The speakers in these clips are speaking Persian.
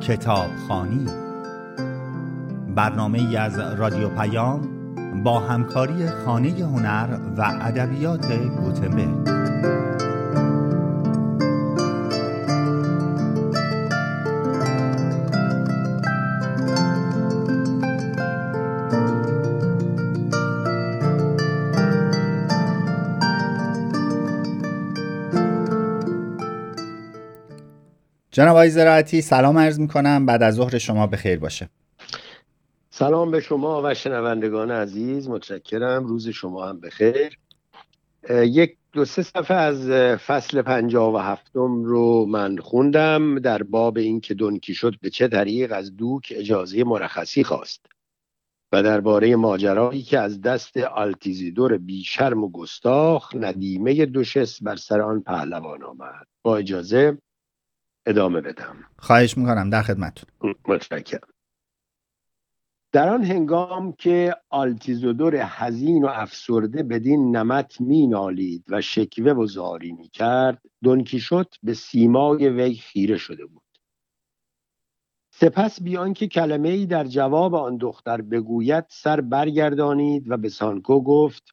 کتابخوانی، برنامه‌ای از رادیو پیام با همکاری خانه هنر و ادبیات گوتنبرگ. جناب آقای زراعتی، سلام عرض می‌کنم. بعد از ظهر شما بخیر باشه. سلام به شما و شنوندگان عزیز، متشکرم. روز شما هم بخیر. یک دو سه صفحه از فصل 57 رو من خوندم در باب این که دون کیشوت به چه طریق از دوک اجازه مرخصی خواست و درباره ماجرایی که از دست آلتیزیدور بیشرم و گستاخ ندیمه دوشس بر سر آن پهلوان آمد. با اجازه ادامه بدم. خواهش میکنم، در خدمتتون. متشکرم. در آن هنگام که آلتیزودور حزین و افسرده بدین نمط می نالید و شکوه و زاری می کرد، دون کیشوت به سیمای وی خیره شده بود. سپس بیان که کلمه‌ای در جواب آن دختر بگوید سر برگردانید و به سانکو گفت: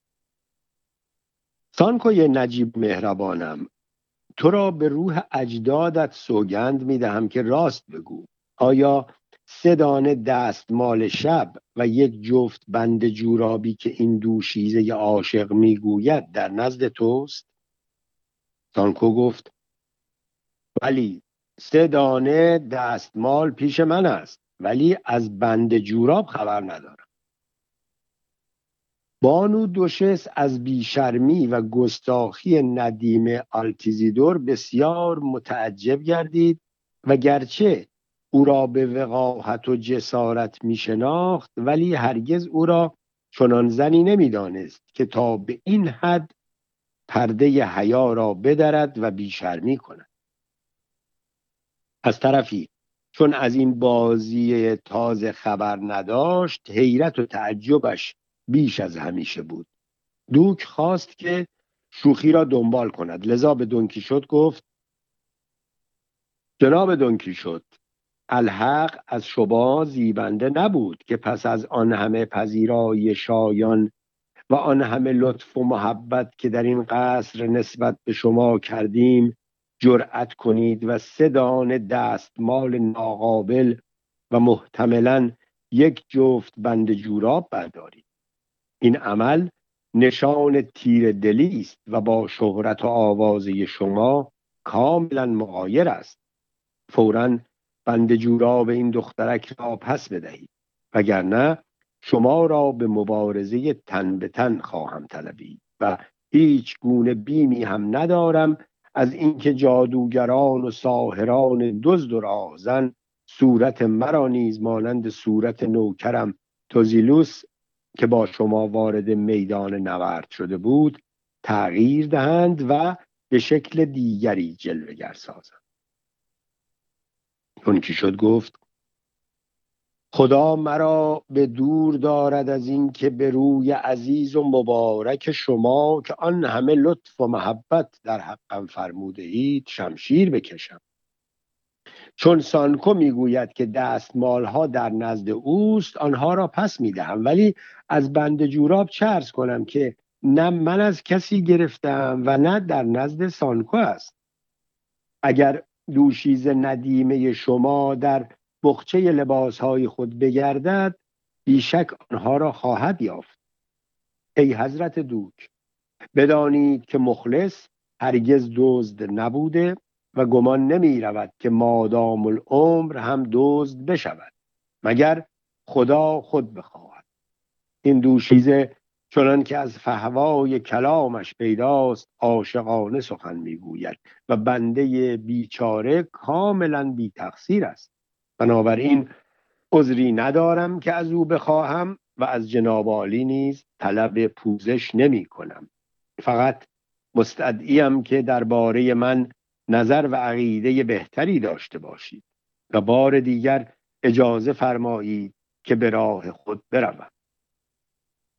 سانکوی نجیب مهربانم، تو را به روح اجدادت سوگند می دهم که راست بگو، آیا 3 دانه دستمال شب و یک جفت بند جورابی که این دوشیزه عاشق میگوید در نزد توست؟ سانکو گفت: ولی 3 دانه دستمال پیش من است، ولی از بند جوراب خبر ندارم. بانو دوشس از بیشرمی و گستاخی ندیم آلتیزیدور بسیار متعجب گردید و گرچه او را به وقاحت و جسارت می شناخت، ولی هرگز او را چنان زنی نمی دانست که تا به این حد پرده حیا را بدرد و بیشرمی کند. از طرفی چون از این بازی تازه خبر نداشت، حیرت و تعجبش بیش از همیشه بود. دوک خواست که شوخی را دنبال کند، لذا به دون کیشوت گفت: جناب دون کیشوت، الحق از شما زیبنده نبود که پس از آن همه پذیرایی شایان و آن همه لطف و محبت که در این قصر نسبت به شما کردیم جرأت کنید و 3 دانه دستمال ناقابل و محتملاً یک جفت بند جوراب بردارید. این عمل نشان تیر دلی است و با شهرت و آوازه شما کاملا مغایر است. فوراً بند جوراب این دخترک را پس بدهید، وگرنه شما را به مبارزه تن به تن خواهم طلبید و هیچ گونه بیمی هم ندارم از اینکه جادوگران و ساحران دزد و راهزن صورت مرا نیز مانند صورت نوکرم توزیلوس که با شما وارد میدان نبرد شده بود تغییر دهند و به شکل دیگری جلوه‌گر سازند. دون کیشوت گفت: خدا مرا به دور دارد از این که به روی عزیز و مبارک شما که آن همه لطف و محبت در حقم فرموده اید شمشیر بکشم. چون سانکو میگوید که دستمالها در نزد اوست، آنها را پس میدهم، ولی از بند جوراب چه عرض کنم که نه من از کسی گرفتم و نه در نزد سانکو است. اگر دوشیز ندیمه شما در بخچه لباسهای خود بگردد، بیشک آنها را خواهد یافت. ای حضرت دوک، بدانید که مخلص هرگز دزد نبوده و گمان نمی رود که مادام العمر هم دزد بشود مگر خدا خود بخواهد. این دوشیزه چنان که از فهوای کلامش پیداست عاشقانه سخن میگوید و بنده بیچاره کاملا بی تقصیر است. بنابراین عذری ندارم که از او بخواهم و از جناب عالی نیز طلب پوزش نمی کنم. فقط مستدعیم که درباره من نظر و عقیده بهتری داشته باشید و بار دیگر اجازه فرمایید که به راه خود بروم.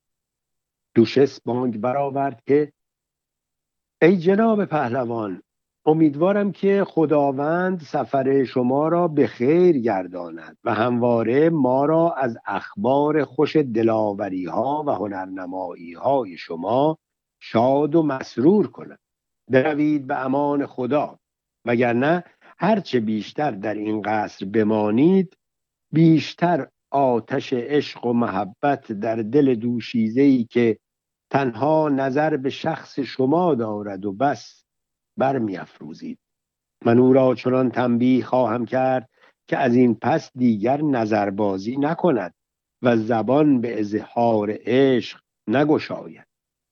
دوشس بانگ برآورد که ای جناب پهلوان، امیدوارم که خداوند سفر شما را به خیر گرداند و همواره ما را از اخبار خوش دلاوری ها و هنرنمایی های شما شاد و مسرور کند. بروید به امان خدا، وگرنه هرچه بیشتر در این قصر بمانید، بیشتر آتش عشق و محبت در دل دوشیزه‌ای که تنها نظر به شخص شما دارد و بس برمی افروزید. من او را چنان تنبیه خواهم کرد که از این پس دیگر نظربازی نکند و زبان به اظهار عشق نگشاید.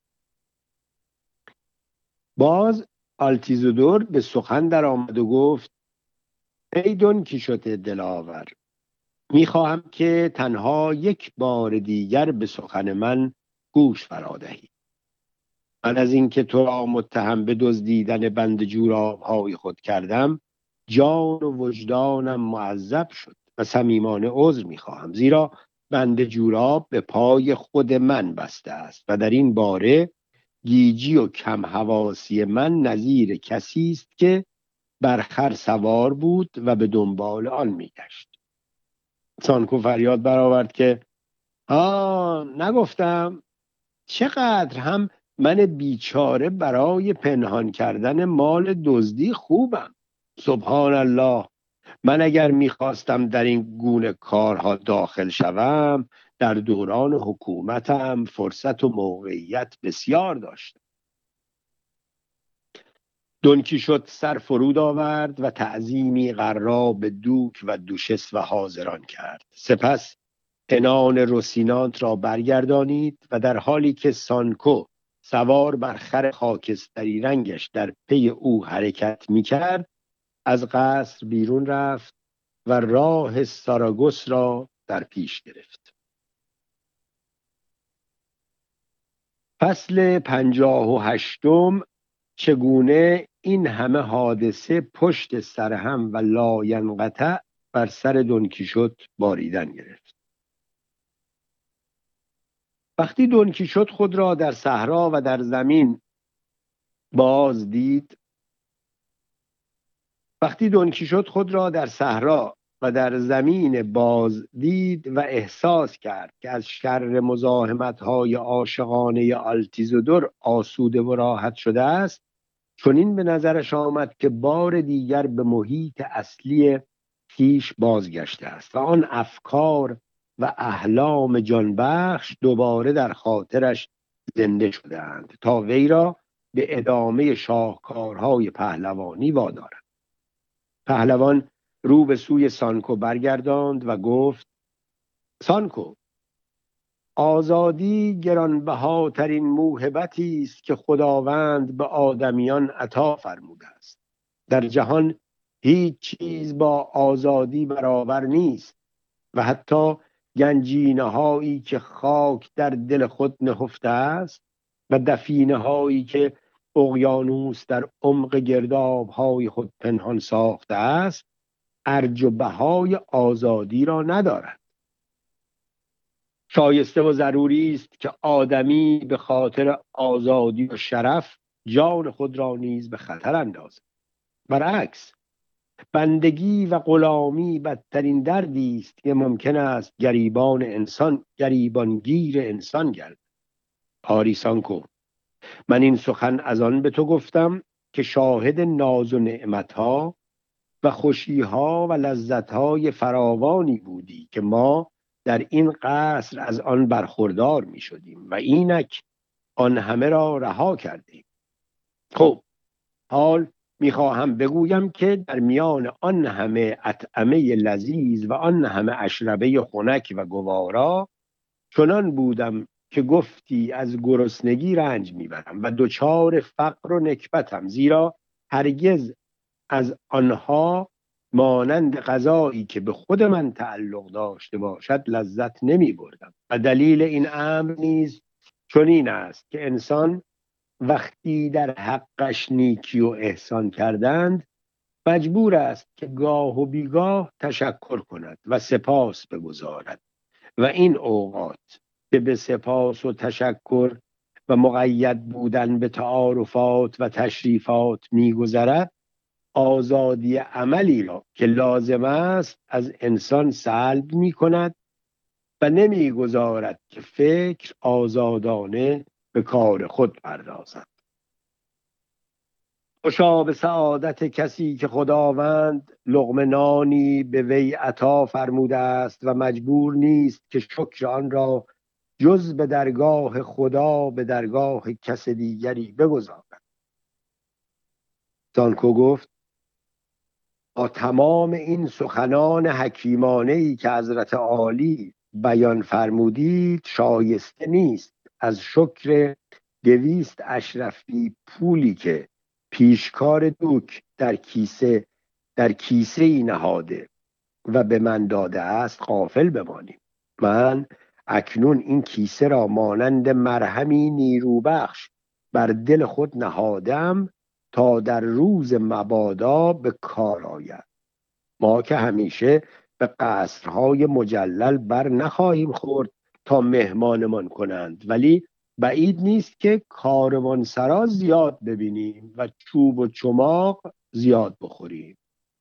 باز آلتیزودور به سخن در آمد و گفت: ای دون کیشوت دلاور، میخواهم که تنها یک بار دیگر به سخن من گوش فرادهی. من از اینکه تو را متهم به دزدیدن بند جوراب‌های خود کردم، جان و وجدانم معذب شد و صمیمانه عذر میخواهم، زیرا بند جوراب به پای خود من بسته است و در این باره گیجی و کم حواسی من نظیر کسی است که بر خر سوار بود و به دنبال آن میگشت. سانکو فریاد برآورد که نگفتم؟ چقدر هم من بیچاره برای پنهان کردن مال دزدی خوبم. سبحان الله، من اگر میخواستم در این گونه کارها داخل شوم، در دوران حکومتم فرصت و موقعیت بسیار داشتم. دون کیشوت سر فرود آورد و تعظیمی غرا به دوک و دوشس و حاضران کرد. سپس عنان روسینانت را برگردانید و در حالی که سانکو سوار بر خر خاکستری رنگش در پی او حرکت می کرد، از قصر بیرون رفت و راه ساراگوس را در پیش گرفت. فصل 58. چگونه این همه حادثه پشت سر هم و لاینقطع بر سر دون کیشوت باریدن گرفت. وقتی دون کیشوت خود را در صحرا و در زمین باز دید، و احساس کرد که از شر مزاحمت‌های عاشقانه آلتیزودور آسوده و راحت شده است، چنین به نظرش آمد که بار دیگر به محیط اصلی خویش بازگشته است و آن افکار و احلام جانبخش دوباره در خاطرش زنده شده‌اند تا وی را به ادامه شاهکارهای پهلوانی وادارد. پهلوان رو به سوی سانکو برگرداند و گفت: سانکو، آزادی گرانبهاترین موهبتی است که خداوند به آدمیان عطا فرموده است. در جهان هیچ چیز با آزادی برابر نیست و حتی گنجینه هایی که خاک در دل خود نهفته است و دفینه هایی که اقیانوس در عمق گرداب های خود پنهان ساخته است، ارج و بهای آزادی را ندارد. شایسته و ضروری است که آدمی به خاطر آزادی و شرف جان خود را نیز به خطر اندازد. برعکس، بندگی و غلامی بدترین دردی است که ممکن است گریبانگیر انسان گردد. آری سانکو، من این سخن از آن به تو گفتم که شاهد ناز و نعمتها و خوشیها و لذتهای فراوانی بودی که ما در این قصر از آن برخوردار می شدیم و اینک آن همه را رها کردیم. خب، حال میخواهم بگویم که در میان آن همه اطعمه لذیذ و آن همه اشربه خنک و گوارا، چنان بودم که گفتی از گرسنگی رنج میبرم و دچار فقر و نکبتم، زیرا هرگز از آنها مانند غذایی که به خود من تعلق داشته باشد لذت نمی بردم. و دلیل این امر نیز چنین است که انسان وقتی در حقش نیکی و احسان کردند، مجبور است که گاه و بیگاه تشکر کند و سپاس بگزارد و این اوقات که به سپاس و تشکر و مقید بودن به تعارفات و تشریفات می‌گذرد، آزادی عملی را که لازم است از انسان سلب می کند و نمی گذارد که فکر آزادانه به کار خود پردازد. خوشا به سعادت کسی که خداوند لقمه نانی به وی عطا فرموده است و مجبور نیست که شکر آن را جز به درگاه خدا به درگاه کس دیگری بگذارد. سانکو گفت با تمام این سخنان حکیمانه‌ای که حضرت عالی بیان فرمودید شایسته نیست از شکر 200 اشرفی پولی که پیشکار دوک در کیسه ای نهاده و به من داده است غافل بمانیم. من اکنون این کیسه را مانند مرهمی نیروبخش بر دل خود نهادم تا در روز مبادا به کار آید. ما که همیشه به قصرهای مجلل بر نخواهیم خورد تا مهمانمان کنند، ولی بعید نیست که کاروانسرا زیاد ببینیم و چوب و چماق زیاد بخوریم.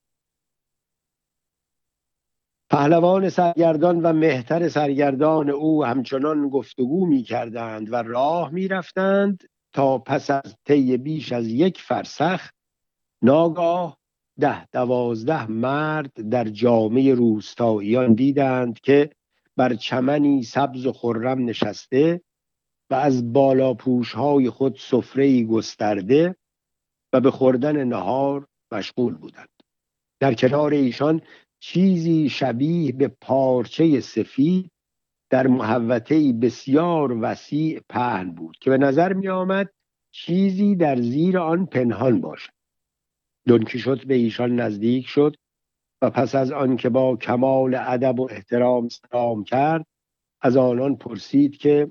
پهلوان سرگردان و مهتر سرگردان او همچنان گفتگو می کردند و راه می رفتند تا پس از طی بیش از 1 فرسخ ناگاه 10-12 مرد در جامه روستاییان دیدند که بر چمنی سبز و خرم نشسته و از بالاپوش‌های خود سفره‌ای گسترده و به خوردن نهار مشغول بودند. در کنار ایشان چیزی شبیه به پارچه سفید در محوطه‌ای بسیار وسیع پهن بود که به نظر می آمد چیزی در زیر آن پنهان باشد. دون کیشوت به ایشان نزدیک شد و پس از آن که با کمال ادب و احترام سلام کرد از آنان پرسید که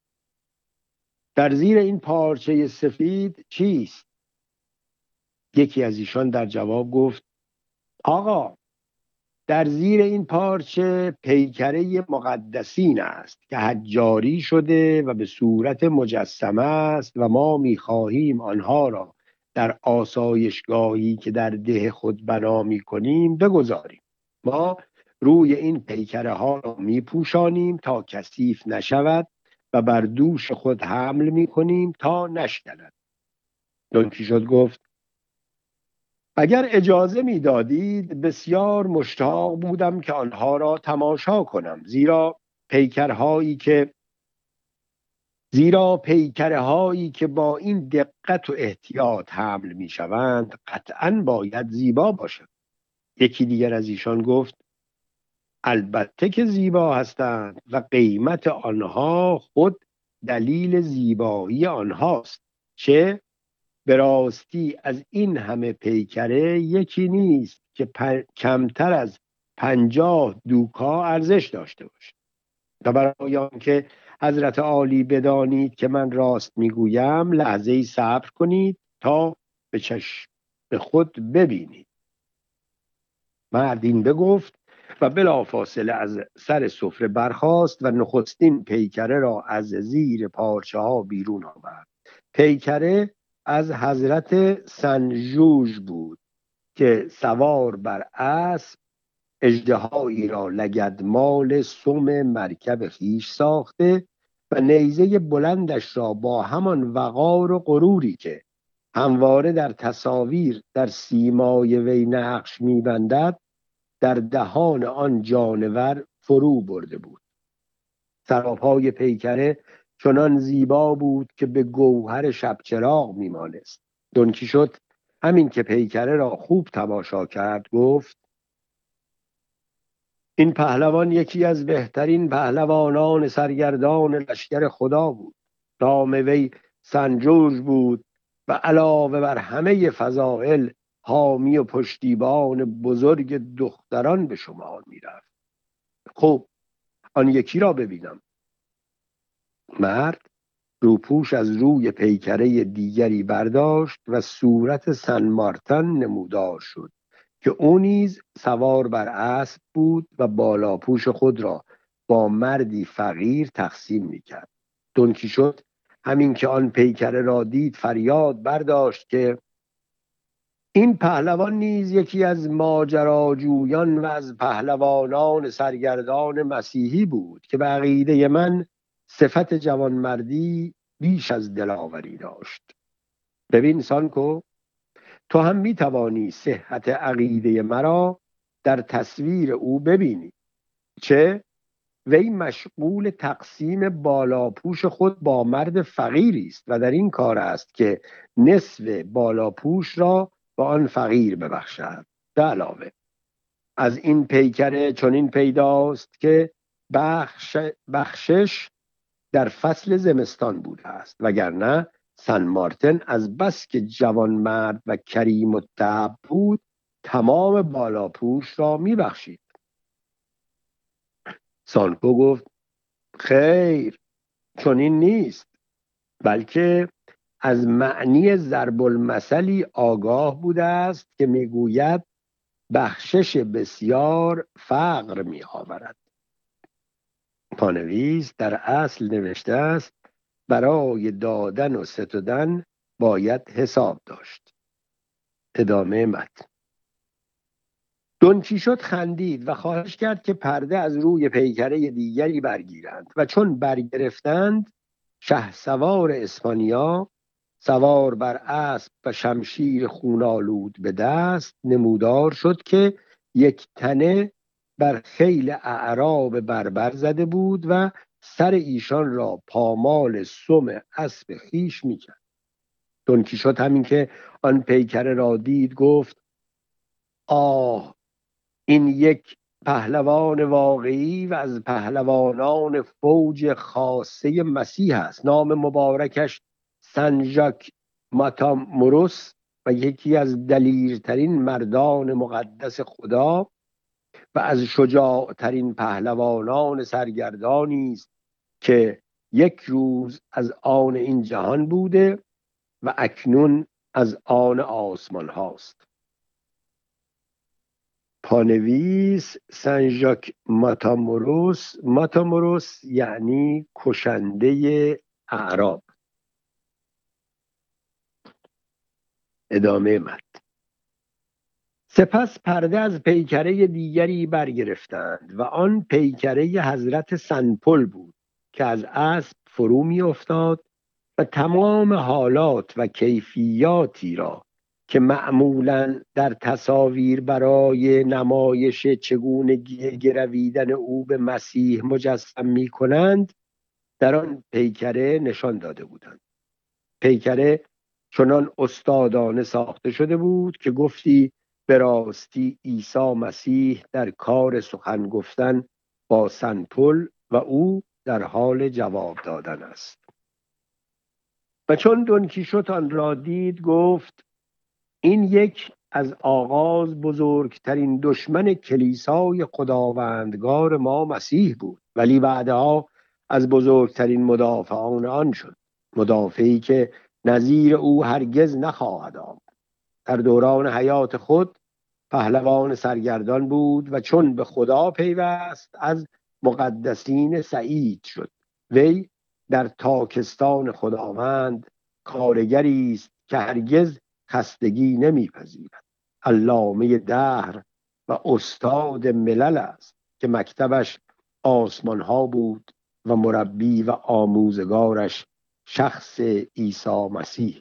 در زیر این پارچه سفید چیست؟ یکی از ایشان در جواب گفت آقا، در زیر این پارچه پیکره مقدسین است که حجاری شده و به صورت مجسمه است و ما می‌خواهیم آنها را در آسایشگاهی که در ده خود بنا می‌کنیم بگذاریم. ما روی این پیکره ها را می‌پوشانیم تا کثیف نشود و بر دوش خود حمل می‌کنیم تا نشکند. دون کیشوت گفت اگر اجازه میدادید بسیار مشتاق بودم که آنها را تماشا کنم، زیرا پیکره هایی که با این دقت و احتیاط حمل می شوند قطعاً باید زیبا باشند. یکی دیگر از ایشان گفت البته که زیبا هستند و قیمت آنها خود دلیل زیبایی آنهاست، چه به راستی از این همه پیکره یکی نیست که کمتر از 50 دوکا ارزش داشته باشد. و برای آنکه حضرت عالی بدانید که من راست میگویم لحظه‌ای صبر کنید تا به چشم خود ببینید. مرد این بگفت و بلافاصله از سر سفره برخاست و نخستین پیکره را از زیر پارچه ها بیرون آورد. پیکره از حضرت سنجوژ بود که سوار بر اسب اژدهایی را لگدمال سم مرکب خویش ساخته و نیزه بلندش را با همان وقار و غروری که همواره در تصاویر در سیمای وی نقش می‌بندد در دهان آن جانور فرو برده بود. سراپای پیکره چنان زیبا بود که به گوهر شبچراغ میمانست. دون کیشوت همین که پیکره را خوب تماشا کرد گفت این پهلوان یکی از بهترین پهلوانان سرگردان لشکر خدا بود. نام وی سنجوژ بود و علاوه بر همه فضائل حامی و پشتیبان بزرگ دختران به شمار میرفت. خب آن یکی را ببینم. مرد روپوش از روی پیکره دیگری برداشت و صورت سن مارتن نمودار شد که او نیز سوار بر اسب بود و بالاپوش خود را با مردی فقیر تقسیم می‌کرد. دون کیشوت همین که آن پیکره را دید فریاد برداشت که این پهلوان نیز یکی از ماجراجویان و از پهلوانان سرگردان مسیحی بود که به عقیده من صفت جوانمردی بیش از دلاوری داشت. ببین سانکو، تو هم می توانی صحت عقیده مرا در تصویر او ببینی. چه وی مشغول تقسیم بالاپوش خود با مرد فقیری است و در این کار است که نصف بالاپوش را به آن فقیر ببخشد. به علاوه از این پیکره چنین پیداست که بخشش در فصل زمستان بوده است، وگرنه سن مارتن از بس که جوان مرد و کریم و طبع بود تمام بالاپوش را میبخشید. سانکو گفت خیر، چنین نیست، بلکه از معنی ضرب المثلی آگاه بوده است که میگوید بخشش بسیار فقر می آورد. پانویس در اصل نوشته است برای دادن و ستدن باید حساب داشت. ادامه متن. دون کیشوت خندید و خواهش کرد که پرده از روی پیکره دیگری برگیرند و چون برگرفتند شهسوار اسپانیا سوار بر اسب و شمشیر خونالود به دست نمودار شد که یک تنه بر خیل اعراب بربر زده بود و سر ایشان را پامال سم اسب خیش می‌کرد. دون کیشوت همین که آن پیکره را دید گفت آه، این یک پهلوان واقعی و از پهلوانان فوج خاصه مسیح است. نام مبارکش سن ژاک ماتاموروس و یکی از دلیرترین مردان مقدس خدا و از شجاعترین پهلوانان سرگردانی است که یک روز از آن این جهان بوده و اکنون از آن آسمان هاست. پانویس سن ژاک ماتاموروس یعنی کشنده اعراب. ادامه متن. سپس پرده از پیکره دیگری برگرفتند و آن پیکره حضرت سن پل بود که از اسب فرو می افتاد و تمام حالات و کیفیاتی را که معمولاً در تصاویر برای نمایش چگونگی گرویدن او به مسیح مجسم می کنند در آن پیکره نشان داده بودند. پیکره چنان استادانه ساخته شده بود که گفتی به راستی عیسی مسیح در کار سخن گفتن با سن پل و او در حال جواب دادن است. و چون دون کیشوت آن را دید گفت این یک از آغاز بزرگترین دشمن کلیسای خداوندگار ما مسیح بود، ولی بعدها از بزرگترین مدافعان آن شد، مدافعی که نظیر او هرگز نخواهد آمد. در دوران حیات خود پهلوان سرگردان بود و چون به خدا پیوست از مقدسین سعید شد. وی در تاکستان خداوند کارگری است که هرگز خستگی نمیپذیرد. علامه دهر و استاد ملل است که مکتبش آسمان ها بود و مربی و آموزگارش شخص عیسی مسیح.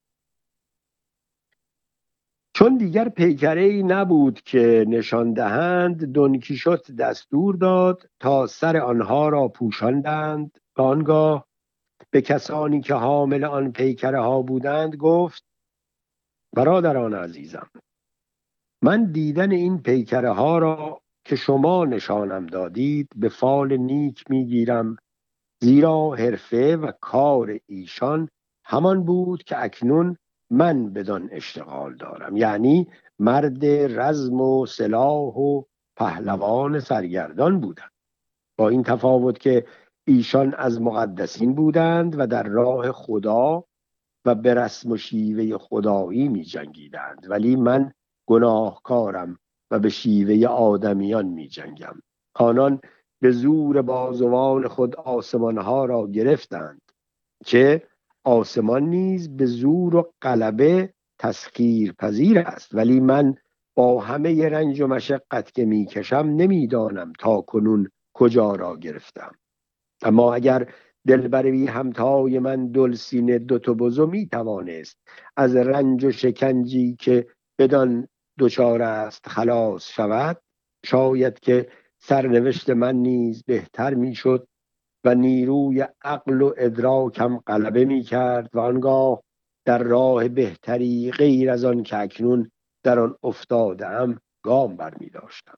چون دیگر پیکره‌ای نبود که نشان دهند دون کیشوت دستور داد تا سر آنها را پوشاندند و آنگاه به کسانی که حامل آن پیکره ها بودند گفت برادران عزیزم، من دیدن این پیکره ها را که شما نشانم دادید به فال نیک میگیرم، زیرا حرفه و کار ایشان همان بود که اکنون من بدان اشتغال دارم، یعنی مرد رزم و سلاح و پهلوان سرگردان بودند. با این تفاوت که ایشان از مقدسین بودند و در راه خدا و به رسم و شیوه خدایی می جنگیدند، ولی من گناهکارم و به شیوه آدمیان می جنگم. آنان به زور بازوان خود آسمانها را گرفتند که آسمان نیز به زور و غلبه تسخیر پذیر است، ولی من با همه رنج و مشقت که میکشم نمیدانم تا کنون کجا را گرفتم. اما اگر دلبر بی همتای من دلسینه دوتوبزو میتوانست از رنج و شکنجی که بدان دچار است خلاص شود، شاید که سرنوشت من نیز بهتر میشد و نیروی عقل و ادراکم غلبه میکرد و آنگاه در راه بهتری غیر از آن که اکنون در آن افتاده‌ام گام برمی‌داشتم.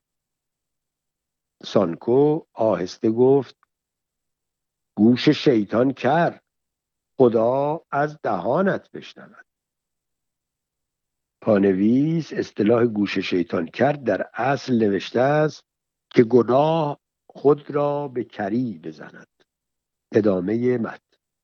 سانکو آهسته گفت: گوش شیطان کر، خدا از دهانت بشنود. پانویس اصطلاح گوش شیطان کرد در اصل نوشته است که گناه خود را به کری بزند. ادامه متن.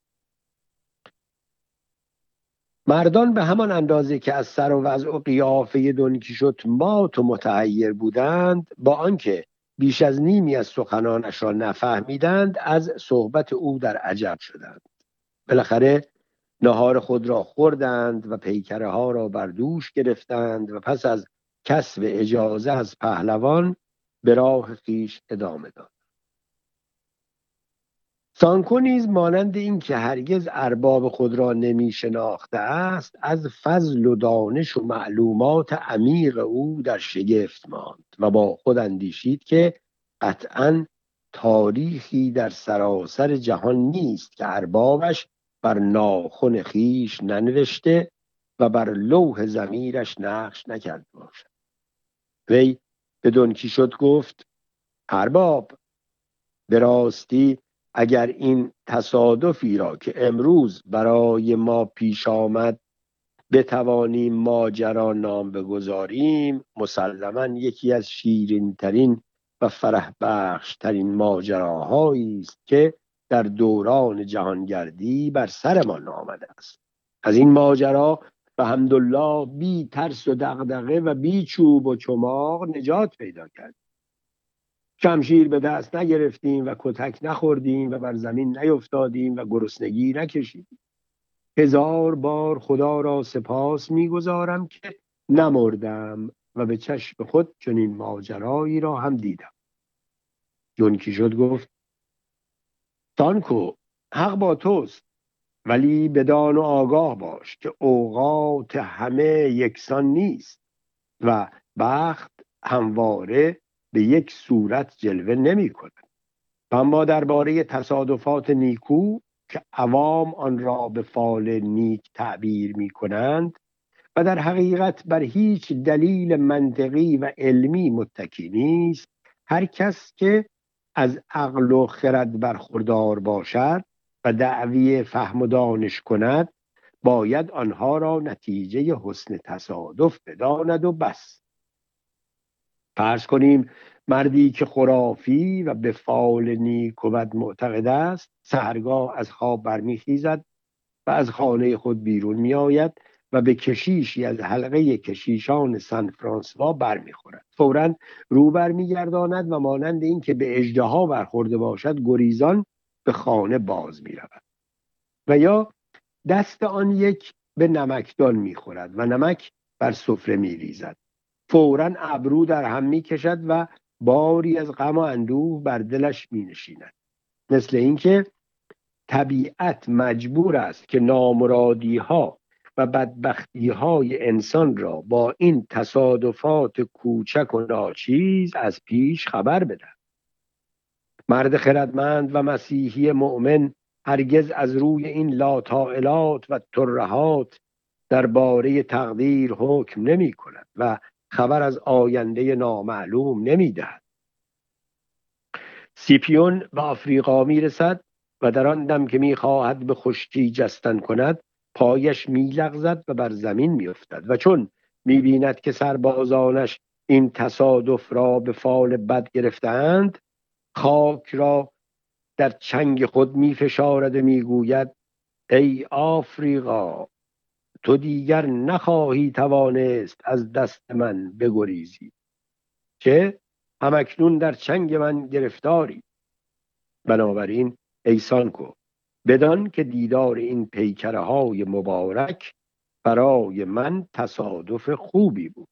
مردان به همان اندازه که از سر و وضع و قیافه دونکیشوت مات و متحیر بودند، با آنکه بیش از نیمی از سخنانش را نفهمیدند، از صحبت او در عجب شدند. بالاخره نهار خود را خوردند و پیکره ها را بر دوش گرفتند و پس از کسب اجازه از پهلوان به راه خویش ادامه داد. سانکو نیز مانند این که هرگز ارباب خود را نمی شناخته است، از فضل و دانش و معلومات عمیق او در شگفت ماند و با خود اندیشید که قطعاً تاریخی در سراسر جهان نیست که اربابش بر ناخن خویش ننوشته و بر لوح ضمیرش نقش نکرده باشد. وی به دونکیشوت گفت: ارباب، به راستی اگر این تصادفی را که امروز برای ما پیش آمد بتوانیم ماجرا نام بگذاریم، مسلماً یکی از شیرین ترین و فرح بخش ترین ماجراهایی است که در دوران جهانگردی بر سرمان آمده است. از این ماجرا بحمدالله بی ترس و دغدغه و بی چوب و چماق نجات پیدا کرد. شمشیر به دست نگرفتیم و کتک نخوردیم و بر زمین نیفتادیم و گرسنگی نکشیدیم. 1000 بار خدا را سپاس می‌گزارم که نمردم و به چشم خود چنین ماجرایی را هم دیدم. دونکیشوت گفت: سانکو، حق با توست، ولی بدان و آگاه باش که اوقات همه یکسان نیست و بخت همواره به یک صورت جلوه نمی کند. اما درباره تصادفات نیکو که عوام آن را به فال نیک تعبیر می کنند و در حقیقت بر هیچ دلیل منطقی و علمی متکی نیست، هر کس که از عقل و خرد برخوردار باشد و دعوی فهم و دانش کند، باید آنها را نتیجه حسن تصادف بداند و بس. فرض کنیم مردی که خرافی و به فال نیک و بد معتقد است، سحرگاه از خواب برمیخیزد و از خانه خود بیرون می آید و به کشیشی از حلقه کشیشان سن فرانسوا برمیخورد. فوراً رو برمیگرداند و مانند این که به اژدها برخورده باشد گریزان به خانه باز می رود. و یا دست آن یک به نمکدان میخورد و نمک بر سفره میریزد. فوراً ابرو در هم میکشد و باری از غم و اندوه بر دلش مینشیند. مثل اینکه طبیعت مجبور است که نامرادی ها و بدبختی های انسان را با این تصادفات کوچک و ناچیز از پیش خبر بدهد. مرد خردمند و مسیحی مؤمن هرگز از روی این لاطائلات و ترهات درباره تقدیر حکم نمی کند و خبر از آینده نامعلوم نمی دهد. سیپیون به آفریقا می رسد و در آن دم که می خواهد به خشکی جستن کند، پایش می لغزد و بر زمین می افتد و چون می بیند که سربازانش این تصادف را به فال بد گرفتند، خاک را در چنگ خود می فشارد و می گوید: ای آفریقا، تو دیگر نخواهی توانست از دست من بگریزی، که همکنون در چنگ من گرفتاری. بنابراین ای سانکو، بدان که دیدار این پیکره های مبارک برای من تصادف خوبی بود.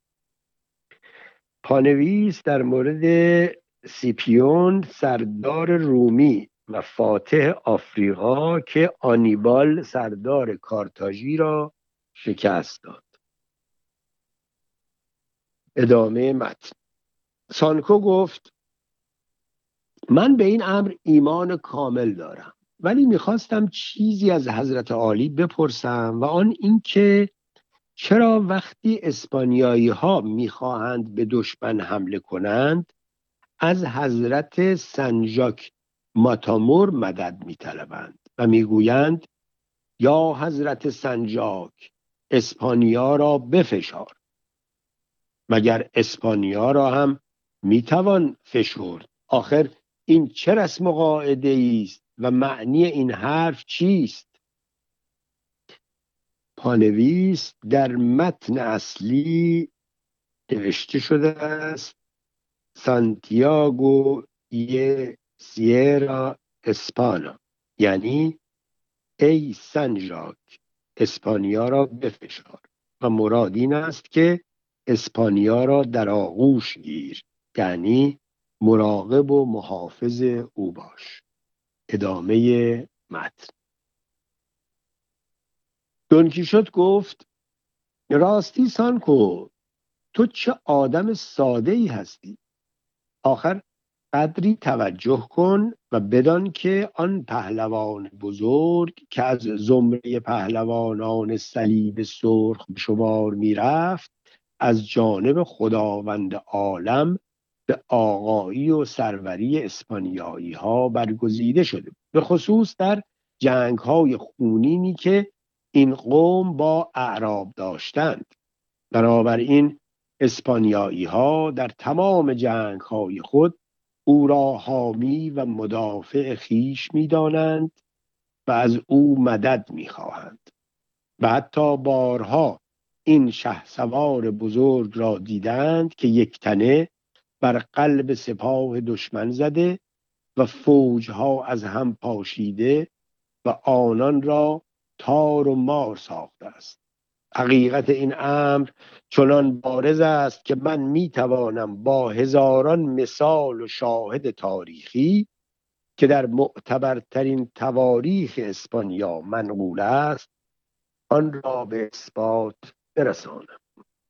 پانویس در مورد سیپیون سردار رومی و فاتح آفریقا که آنیبال سردار کارتاژی را شکست داد. ادامه متن. سانکو گفت من به این امر ایمان کامل دارم، ولی میخواستم چیزی از حضرت عالی بپرسم و آن اینکه چرا وقتی اسپانیایی ها میخواهند به دشمن حمله کنند از حضرت سنجاک ماتامور مدد میطلبند و میگویند یا حضرت سنجاک اسپانیا را بفشار. مگر اسپانیا را هم میتوان فشرد؟ آخر این چه رسم و قاعده است و معنی این حرف چیست؟ پانویس در متن اصلی نوشته شده است سانتیاگو ی سیرا اسپانا، یعنی ای سنجاک اسپانیا را بفشار، و مراد این است که اسپانیا را در آغوش گیر، یعنی مراقب و محافظ او باش. ادامه متن. دون کیشوت گفت راستی سانکو، تو چه آدم ساده ای هستی. آخر قدری توجه کن و بدان که آن پهلوان بزرگ که از زمره پهلوانان صلیب سرخ به شمار می رفت از جانب خداوند عالم به آقایی و سروری اسپانیایی ها برگزیده شده، به خصوص در جنگ های خونینی که این قوم با اعراب داشتند. بنابراین اسپانیایی ها در تمام جنگ های خود او را حامی و مدافع خیش می دانند و از او مدد می خواهند و حتی بارها این شهسوار بزرگ را دیدند که یک تنه بر قلب سپاه دشمن زده و فوجها از هم پاشیده و آنان را تار و مار ساخته است. حقیقت این امر چنان بارز است که من میتوانم با هزاران مثال و شاهد تاریخی که در معتبرترین تواریخ اسپانیا منقول است آن را به اثبات برسانم.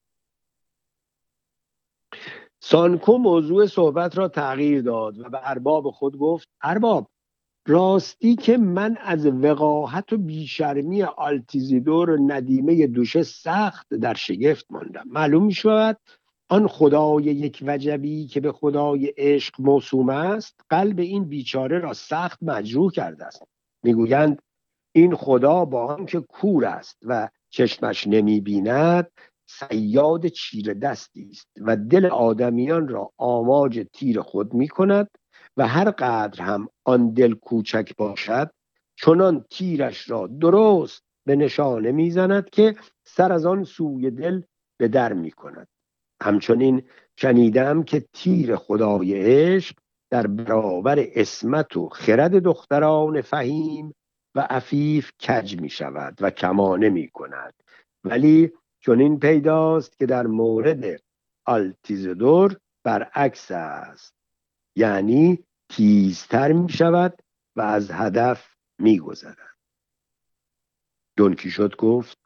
سانکو موضوع صحبت را تغییر داد و به ارباب خود گفت ارباب، راستی که من از وقاحت و بیشرمی آلتیزیدور ندیمه دوشه سخت در شگفت ماندم. معلوم می شود آن خدای یک وجبی که به خدای عشق موسوم است قلب این بیچاره را سخت مجروح کرده است. میگویند این خدا با آنکه کور است و چشمش نمی بیند صیاد چیره دستی است و دل آدمیان را آماج تیر خود می کند و هر قدر هم آن دل کوچک باشد چنان تیرش را درست به نشانه می زند که سر از آن سوی دل به در می کند. همچنین شنیدم که تیر خدای عشق در برابر عصمت و خرد دختران فهیم و عفیف کج می شود و کمانه می کند، ولی چنین پیداست که در مورد آلتیزیدور برعکس است، یعنی تیزتر می شود و از هدف می گذرد. دون کیشوت گفت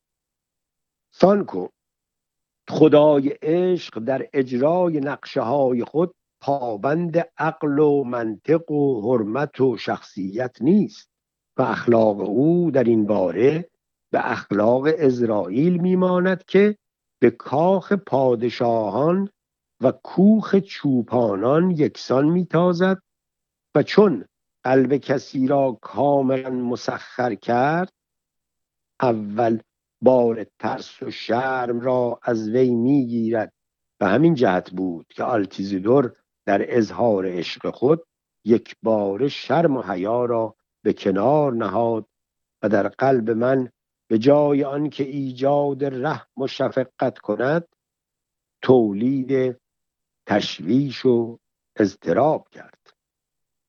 سانکو، خدای عشق در اجرای نقشه های خود پابند عقل و منطق و حرمت و شخصیت نیست و اخلاق او در این باره به اخلاق اسرائیل میماند که به کاخ پادشاهان و کوخ چوپانان یکسان میتازد و چون قلب کسی را کاملا مسخر کرد اول بار ترس و شرم را از وی میگیرد. به همین جهت بود که آلتیزیدور در اظهار عشق خود یک بار شرم و حیا را به کنار نهاد و در قلب من به جای آنکه ایجاد رحم و شفقت کند تولید تشویش و اضطراب کرد.